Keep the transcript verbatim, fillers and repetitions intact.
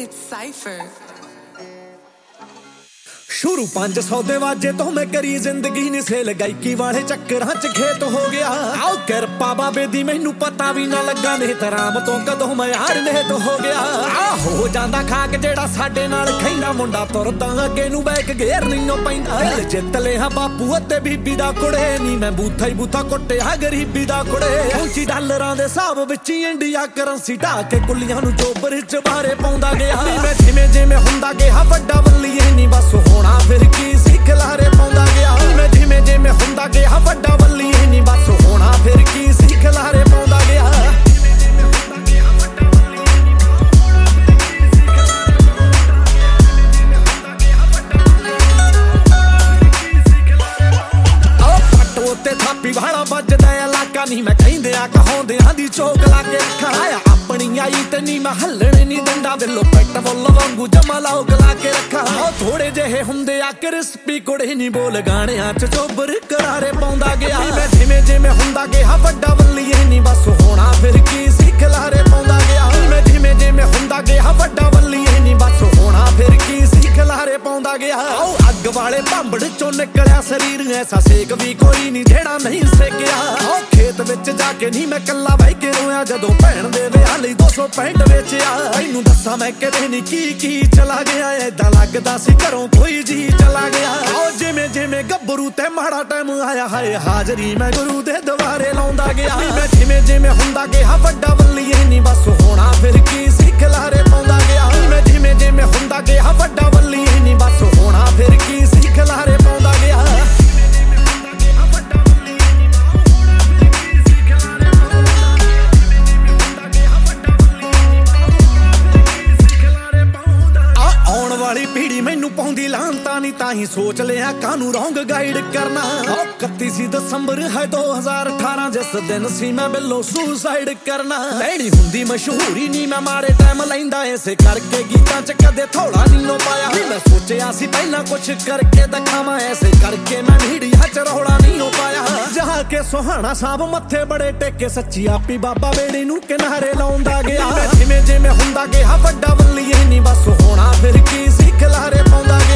It's Cypher. शुरू पांच सौ दे वाजे तो मैं करी जिंदगी नी सेल गायकी वाले चक्करां च खेत हो गया। आओ किरपा बाबे दी मैनू पता भी ना लगा ने तराम तो कदों मैं यार ने तो हो गया। आ हो जांदा खाक जेड़ा साडे नाल खैंदा मुंडा तुरदा अगे नू बैक घेर नहीं पैंदा। जित लिया बापू अते बीबी दा कुड़े नी मैं बूथा ही बूथा कुटिया गरीबी दा कुड़े। पहुंची डालरां दे हिसाब विच इंडिया करंसी ढा के कुलियां नू चोबर च बारे पाउंदा गया। मैं जिवें जिवें हुंदा गया वड्डा बल्लीए नी बस होना फिर की सीख लारे पाउंदा गया। मैं जिवें जिवें हुंदा गया वड्डा बल्लीए नी बस होना फिर की सीख लारे पाउंदा गया। थापी वाला बजदा इलाका नी मैं कहंदे आ कहाउंदियां दी चौक ला के रखा। आया अपनी आई ते नी मैं हल्लणे नी दंडा वेलो पेट फुल वांगू जमा लाउग ला के रखा। थोड़े जेहे हुंदे आ क्रिस्पी कुड़े नी बोल गाणियां च चोबर करारे पाउंदा गया। मैं जिवें जिवें हुंदा गया वड्डा बल्लीए नी बस होना फिर की सीख लारे पाउंदा गया। मैं जिवें जिवें हुंदा गया वड्डा बल्लीए नी बस होना फिर की सीख लारे पाउंदा गया। अग वाले भांबड़ चों निकलिया शरीर ऐसा सेक भी कोई नी जेड़ा नहीं सेकिया। खेत विच जाके नी मैं कल्ला बह के रोया जदों भैण दे विआह लई दो सौ पैंट वेचिया। तैनूं दस्सां मैं किते नी की की चला गया। ऐदां लगदा सी घरों कोई जी चला गया। जिवें जिवें गब्बरू ते माड़ा टाइम आया हाय हाजरी मैं गुरु दे दवारे लाउंदा गया। मैं जिवें जिवें हुंदा गया वड्डा बल्लीए नी बस होना फिर की सीख लारे पाउंदा गया। मैं जिवें जिवें हुंदा गया वड्डा बल्लीए नी बस होना फिर की सीख लारे पाउंदा गया। वाली पीढ़ी मैनू पाउंदी लानता नी ताही सोच लिया कानू रॉन्ग गाइड करना। इकतीस दिसंबर है दो हजार अठारह जिस दिन सी मैं बिल्लो सुसाइड करना। लैनी हुंदी मशहूरी नी मैं मारे टाइम लैंदा इसे करके गीतां च कदे थोड़ा नी नो पाया। मैं सोचिया सी पहला कुछ करके दिखावां ऐसे करके मैं मीडिया च रौला नहीं हो पाया। जहाँ के सुहाना साहब मत्थे बड़े टेके सच्ची आपी बाबा बेड़ी नू किनारे लाउंदा गया। जिवें जिवें हुंदा गया वड्डा बल्लीए नी बस होना फिर की सीख लारे पाउंदा